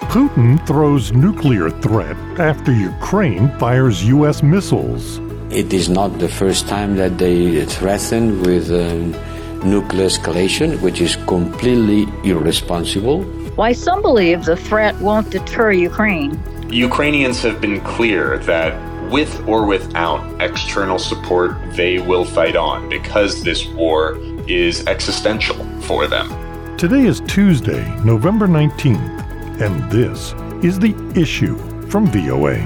Putin throws nuclear threat after Ukraine fires U.S. missiles. It is not the first time that they threaten with nuclear escalation, which is completely irresponsible. Why some believe the threat won't deter Ukraine. Ukrainians have been clear that with or without external support, they will fight on because this war is existential for them. Today is Tuesday, November 19th, and this is The Issue from VOA.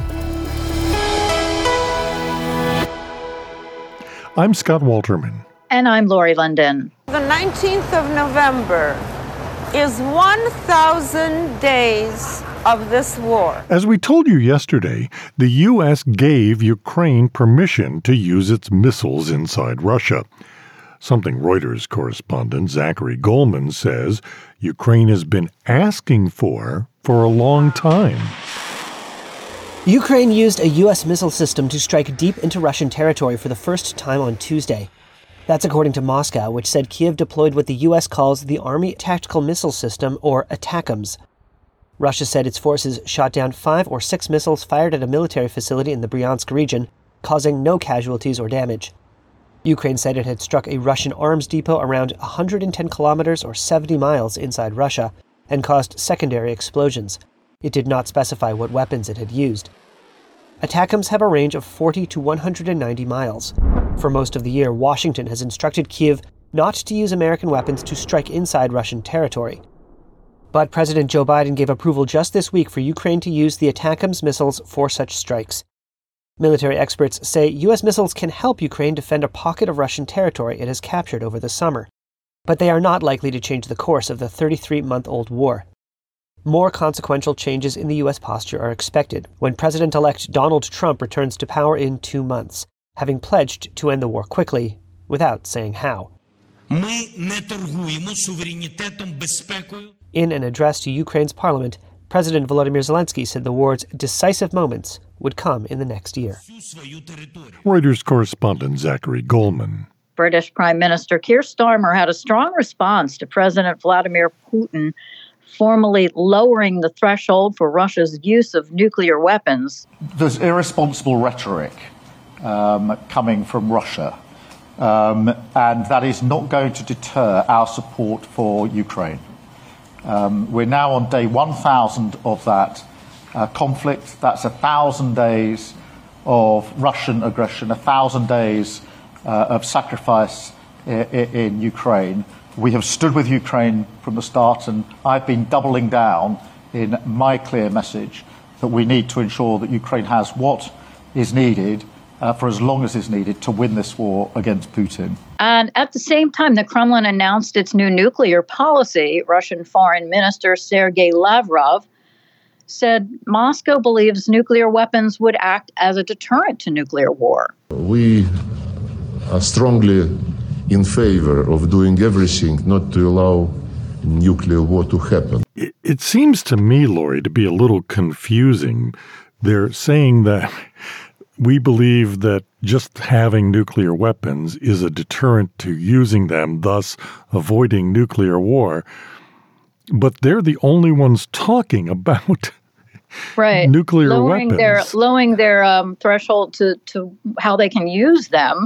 I'm Scott Walterman. And I'm Lori London. The 19th of November is 1,000 days of this war. As we told you yesterday, the U.S. gave Ukraine permission to use its missiles inside Russia. Something Reuters correspondent Zachary Goldman says Ukraine has been asking for a long time. Ukraine used a U.S. missile system to strike deep into Russian territory for the first time on Tuesday. That's according to Moscow, which said Kyiv deployed what the U.S. calls the Army Tactical Missile System, or ATACMS. Russia said its forces shot down 5 or 6 missiles fired at a military facility in the Bryansk region, causing no casualties or damage. Ukraine said it had struck a Russian arms depot around 110 kilometers or 70 miles inside Russia and caused secondary explosions. It did not specify what weapons it had used. ATACMS have a range of 40 to 190 miles. For most of the year, Washington has instructed Kyiv not to use American weapons to strike inside Russian territory. But President Joe Biden gave approval just this week for Ukraine to use the ATACMS missiles for such strikes. Military experts say U.S. missiles can help Ukraine defend a pocket of Russian territory it has captured over the summer. But they are not likely to change the course of the 33-month-old war. More consequential changes in the U.S. posture are expected when President-elect Donald Trump returns to power in 2 months, having pledged to end the war quickly, without saying how. In an address to Ukraine's parliament, President Volodymyr Zelensky said the war's decisive moments would come in the next year. Reuters correspondent Zachary Goldman. British Prime Minister Keir Starmer had a strong response to President Vladimir Putin formally lowering the threshold for Russia's use of nuclear weapons. There's irresponsible rhetoric coming from Russia, and that is not going to deter our support for Ukraine. We're now on day 1,000 of that conflict. That's 1,000 days of Russian aggression, 1,000 days of sacrifice in Ukraine. We have stood with Ukraine from the start, and I've been doubling down in my clear message that we need to ensure that Ukraine has what is needed for as long as is needed to win this war against Putin. And at the same time, the Kremlin announced its new nuclear policy. Russian Foreign Minister Sergei Lavrov said Moscow believes nuclear weapons would act as a deterrent to nuclear war. We are strongly in favor of doing everything not to allow nuclear war to happen. It seems to me, Lori, to be a little confusing. They're saying that we believe that just having nuclear weapons is a deterrent to using them, thus avoiding nuclear war. But they're the only ones talking about nuclear weapons. Lowering their threshold to how they can use them.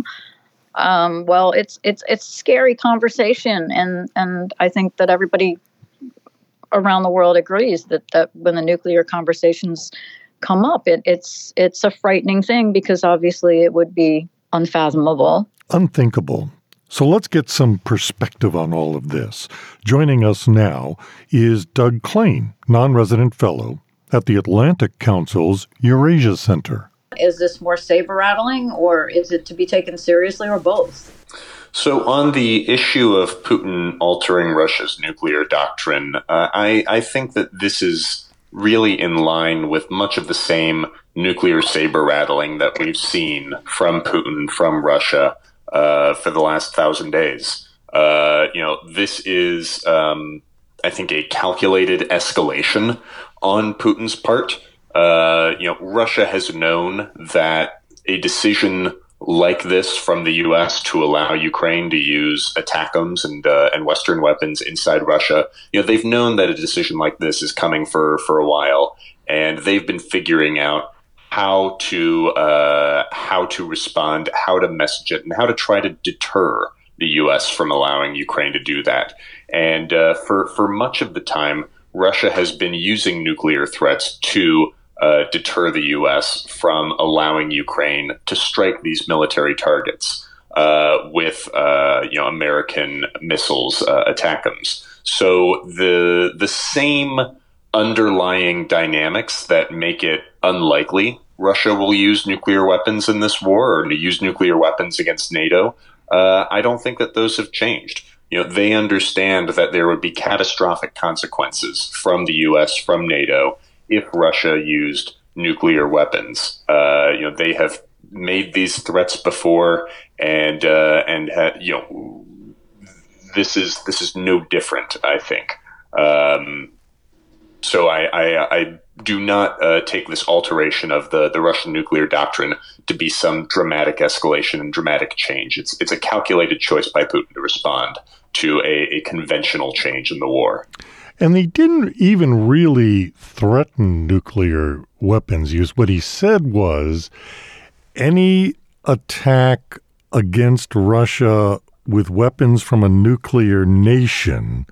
Well, it's a scary conversation, and I think that everybody around the world agrees that when the nuclear conversations come up, it's a frightening thing because obviously it would be unfathomable. Unthinkable. So let's get some perspective on all of this. Joining us now is Doug Klain, non-resident fellow at the Atlantic Council's Eurasia Center. Is this more saber-rattling, or is it to be taken seriously, or both? So on the issue of Putin altering Russia's nuclear doctrine, I think that this is really in line with much of the same nuclear saber-rattling that we've seen from Putin, from Russia, for the last 1,000 days. This is, I think, a calculated escalation on Putin's part. Russia has known that a decision like this from the U.S. to allow Ukraine to use ATACMS and Western weapons inside Russia. They've known that a decision like this is coming for a while, and they've been figuring out how to respond, how to message it, and how to try to deter the U.S. from allowing Ukraine to do that. And for much of the time, Russia has been using nuclear threats to deter the U.S. from allowing Ukraine to strike these military targets with American missiles, ATACMS. So the same underlying dynamics that make it unlikely Russia will use nuclear weapons in this war, or to use nuclear weapons against NATO, I don't think that those have changed. They understand that there would be catastrophic consequences from the U.S., from NATO, if Russia used nuclear weapons. They have made these threats before, and this is no different, I think. So I do not take this alteration of the Russian nuclear doctrine to be some dramatic escalation and dramatic change. It's a calculated choice by Putin to respond to a conventional change in the war. And they didn't even really threaten nuclear weapons use. What he said was any attack against Russia with weapons from a nuclear nation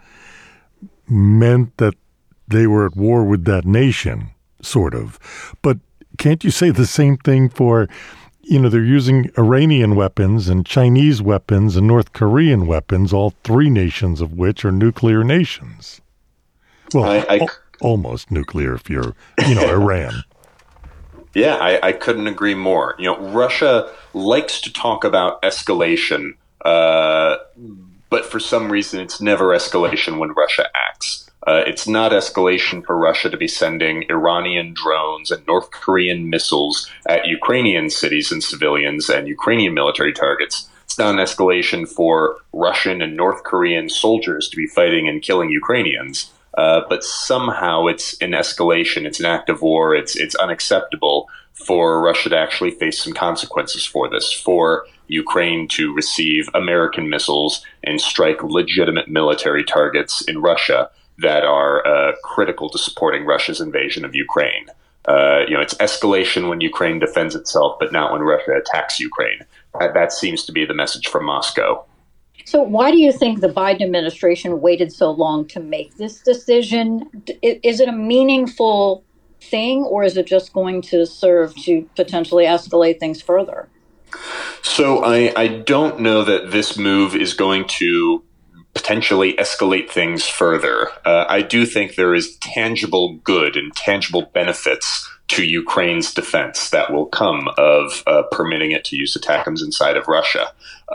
meant that they were at war with that nation, sort of. But can't you say the same thing for, they're using Iranian weapons and Chinese weapons and North Korean weapons, all three nations of which are nuclear nations? Well, almost nuclear if you're, Iran. Yeah, I couldn't agree more. Russia likes to talk about escalation, but for some reason it's never escalation when Russia acts. It's not escalation for Russia to be sending Iranian drones and North Korean missiles at Ukrainian cities and civilians and Ukrainian military targets. It's not an escalation for Russian and North Korean soldiers to be fighting and killing Ukrainians. But somehow it's an escalation. It's an act of war. It's unacceptable for Russia to actually face some consequences for this, for Ukraine to receive American missiles and strike legitimate military targets in Russia that are critical to supporting Russia's invasion of Ukraine. It's escalation when Ukraine defends itself, but not when Russia attacks Ukraine. That seems to be the message from Moscow. So why do you think the Biden administration waited so long to make this decision? Is it a meaningful thing, or is it just going to serve to potentially escalate things further? So I don't know that this move is going to potentially escalate things further. I do think there is tangible good and tangible benefits to Ukraine's defense that will come of permitting it to use ATACMS inside of Russia.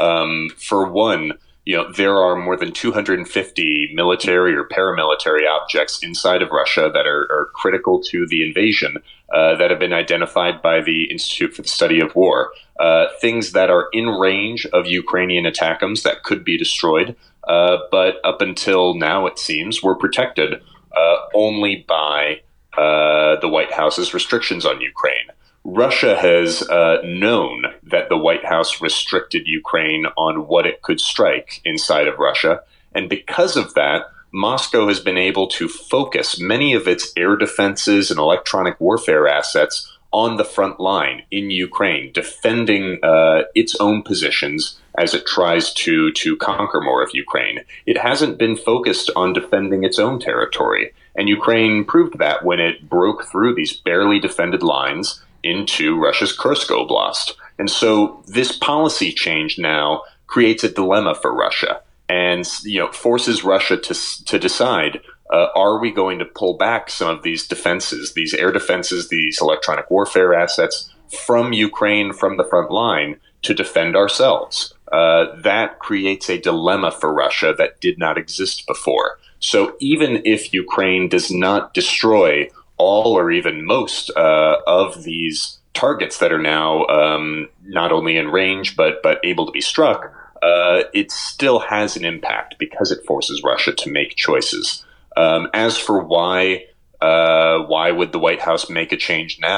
For one, there are more than 250 military or paramilitary objects inside of Russia that are critical to the invasion that have been identified by the Institute for the Study of War. Things that are in range of Ukrainian ATACMS that could be destroyed, but up until now, it seems, were protected only by the White House's restrictions on Ukraine. Russia has known that the White House restricted Ukraine on what it could strike inside of Russia. And because of that, Moscow has been able to focus many of its air defenses and electronic warfare assets on the front line in Ukraine, defending its own positions as it tries to conquer more of Ukraine. It hasn't been focused on defending its own territory. And Ukraine proved that when it broke through these barely defended lines into Russia's Kursk Oblast. And so this policy change now creates a dilemma for Russia and forces Russia to decide, are we going to pull back some of these defenses, these air defenses, these electronic warfare assets from Ukraine, from the front line, to defend ourselves? That creates a dilemma for Russia that did not exist before. So even if Ukraine does not destroy all or even most of these targets that are now not only in range but able to be struck, it still has an impact because it forces Russia to make choices. As for why would the White House make a change now?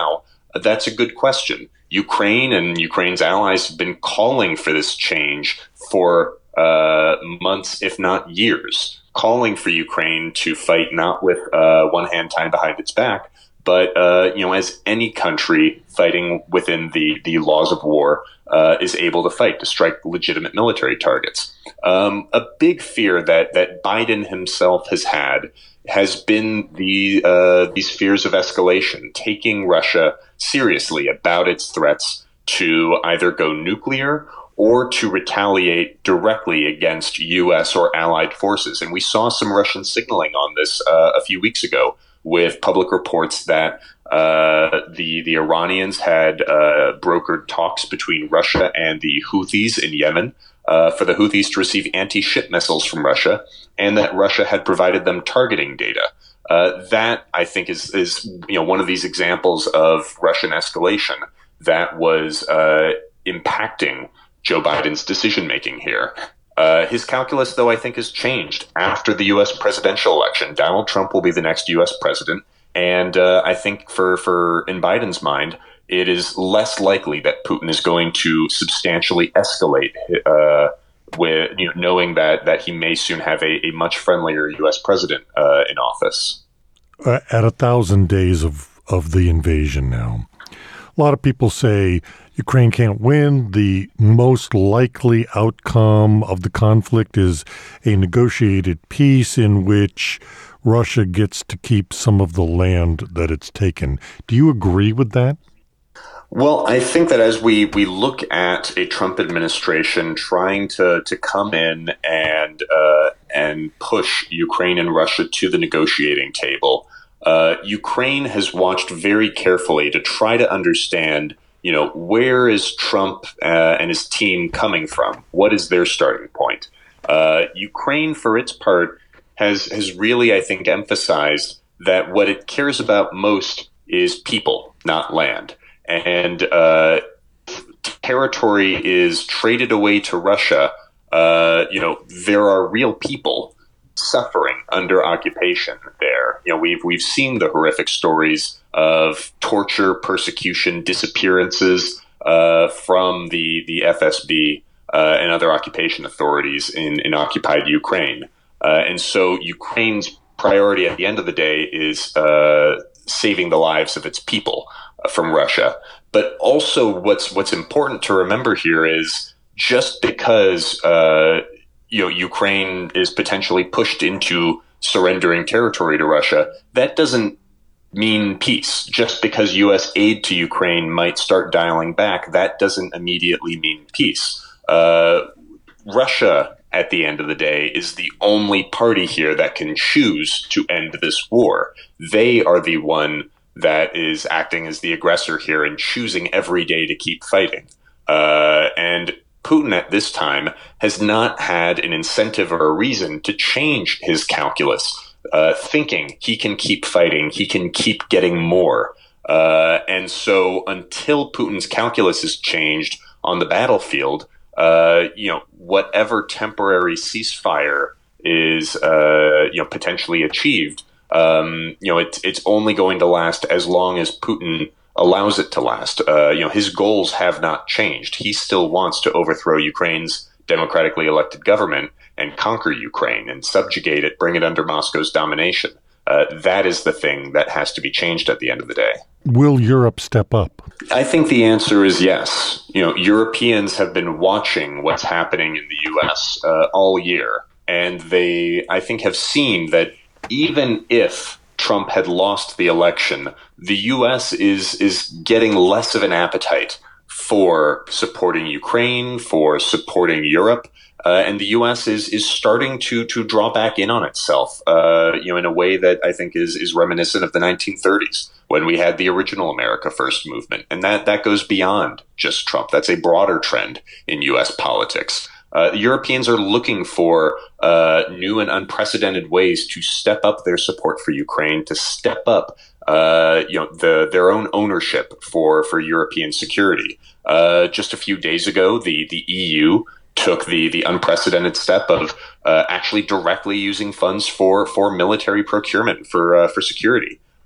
That's a good question. Ukraine and Ukraine's allies have been calling for this change for months, if not years, calling for Ukraine to fight not with one hand tied behind its back, but as any country fighting within the laws of war is able to fight, to strike legitimate military targets. A big fear that Biden himself has been these fears of escalation, taking Russia seriously about its threats to either go nuclear or to retaliate directly against U.S. or allied forces. And we saw some Russian signaling on this a few weeks ago, with public reports that the Iranians had brokered talks between Russia and the Houthis in Yemen for the Houthis to receive anti-ship missiles from Russia, and that Russia had provided them targeting data. That, I think, is one of these examples of Russian escalation that was impacting Joe Biden's decision-making here. His calculus, though, I think has changed after the U.S. presidential election. Donald Trump will be the next U.S. president. And I think for in Biden's mind, it is less likely that Putin is going to substantially escalate with knowing that he may soon have a much friendlier U.S. president in office. At 1,000 days of the invasion now, a lot of people say Ukraine can't win. The most likely outcome of the conflict is a negotiated peace in which Russia gets to keep some of the land that it's taken. Do you agree with that? Well, I think that as we look at a Trump administration trying to come in and push Ukraine and Russia to the negotiating table, Ukraine has watched very carefully to try to understand, where is Trump and his team coming from? What is their starting point? Ukraine, for its part, has really, I think, emphasized that what it cares about most is people, not land. And territory is traded away to Russia. There are real people suffering under occupation there. We've seen the horrific stories of torture, persecution, disappearances from the FSB and other occupation authorities in occupied Ukraine. And so Ukraine's priority at the end of the day is saving the lives of its people from Russia. But also what's important to remember here is just because Ukraine is potentially pushed into surrendering territory to Russia, that doesn't mean peace. Just because U.S. aid to Ukraine might start dialing back, that doesn't immediately mean peace. Russia, at the end of the day, is the only party here that can choose to end this war. They are the one that is acting as the aggressor here and choosing every day to keep fighting. And Putin at this time has not had an incentive or a reason to change his calculus, thinking he can keep fighting, he can keep getting more. And so until Putin's calculus is changed on the battlefield, whatever temporary ceasefire is, potentially achieved, it's only going to last as long as Putin allows it to last. His goals have not changed. He still wants to overthrow Ukraine's democratically elected government and conquer Ukraine and subjugate it, bring it under Moscow's domination. That is the thing that has to be changed at the end of the day. Will Europe step up? I think the answer is yes. Europeans have been watching what's happening in the U.S. All year, and they, I think, have seen that even if Trump had lost the election, the U.S. is getting less of an appetite for supporting Ukraine, for supporting Europe. And the U.S. is starting to draw back in on itself, in a way that I think is reminiscent of the 1930s when we had the original America First movement. And that goes beyond just Trump. That's a broader trend in U.S. politics. Europeans are looking for new and unprecedented ways to step up their support for Ukraine, to step up their own ownership for European security. Just a few days ago, the EU took the unprecedented step of actually directly using funds for military procurement for security.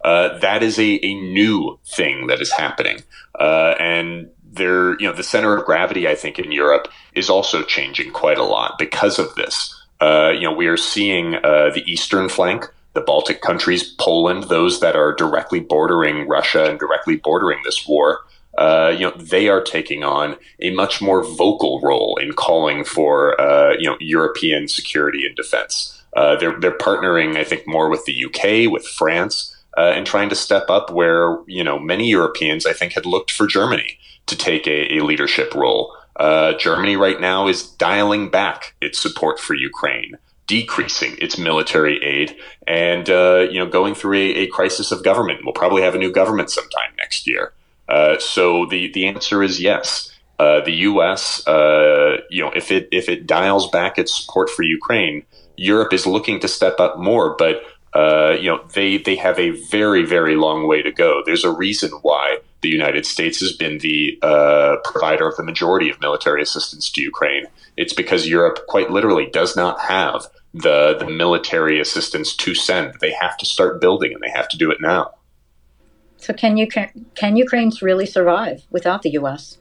That is a new thing that is happening. And there, the center of gravity, I think, in Europe is also changing quite a lot because of this. We are seeing the eastern flank, the Baltic countries, Poland, those that are directly bordering Russia and directly bordering this war. They are taking on a much more vocal role in calling for, European security and defense. They're partnering, I think, more with the UK, with France, and trying to step up where, many Europeans, I think, had looked for Germany to take a leadership role. Germany right now is dialing back its support for Ukraine, decreasing its military aid, and, going through a crisis of government. We'll probably have a new government sometime next year. So the answer is yes. The U.S., if it dials back its support for Ukraine, Europe is looking to step up more, but they have a very, very long way to go. There's a reason why the United States has been the provider of the majority of military assistance to Ukraine. It's because Europe quite literally does not have the military assistance to send. They have to start building, and they have to do it now. So can Ukrainians really survive without the U.S.?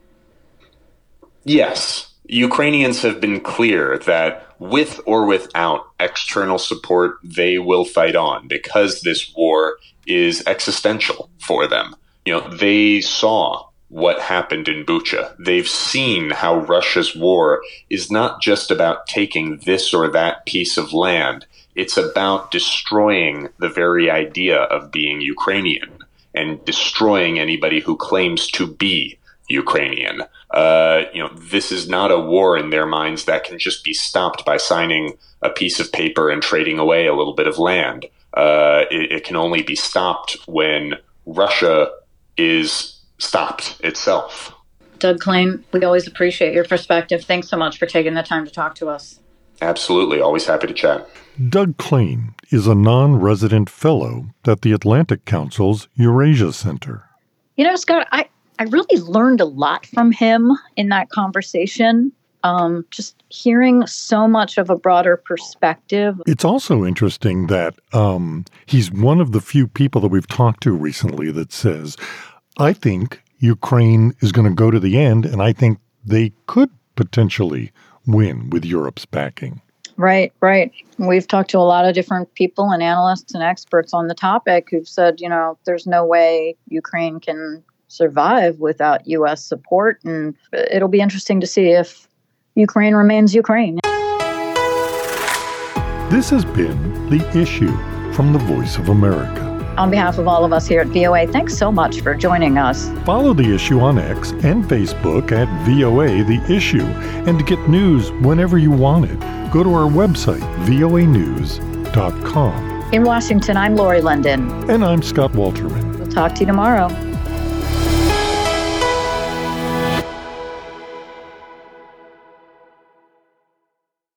Yes. Ukrainians have been clear that with or without external support, they will fight on because this war is existential for them. They saw what happened in Bucha. They've seen how Russia's war is not just about taking this or that piece of land. It's about destroying the very idea of being Ukrainian and destroying anybody who claims to be Ukrainian. This is not a war in their minds that can just be stopped by signing a piece of paper and trading away a little bit of land. It can only be stopped when Russia is stopped itself. Doug Klain, we always appreciate your perspective. Thanks so much for taking the time to talk to us. Absolutely. Always happy to chat. Doug Klain is a non-resident fellow at the Atlantic Council's Eurasia Center. Scott, I really learned a lot from him in that conversation. Just hearing so much of a broader perspective. It's also interesting that he's one of the few people that we've talked to recently that says, I think Ukraine is going to go to the end, and I think they could potentially win with Europe's backing. Right. We've talked to a lot of different people and analysts and experts on the topic who've said, there's no way Ukraine can survive without U.S. support. And it'll be interesting to see if Ukraine remains Ukraine. This has been The Issue from the Voice of America. On behalf of all of us here at VOA, thanks so much for joining us. Follow The Issue on X and Facebook at VOA The Issue. And to get news whenever you want it, go to our website, voanews.com. In Washington, I'm Lori London. And I'm Scott Walterman. We'll talk to you tomorrow.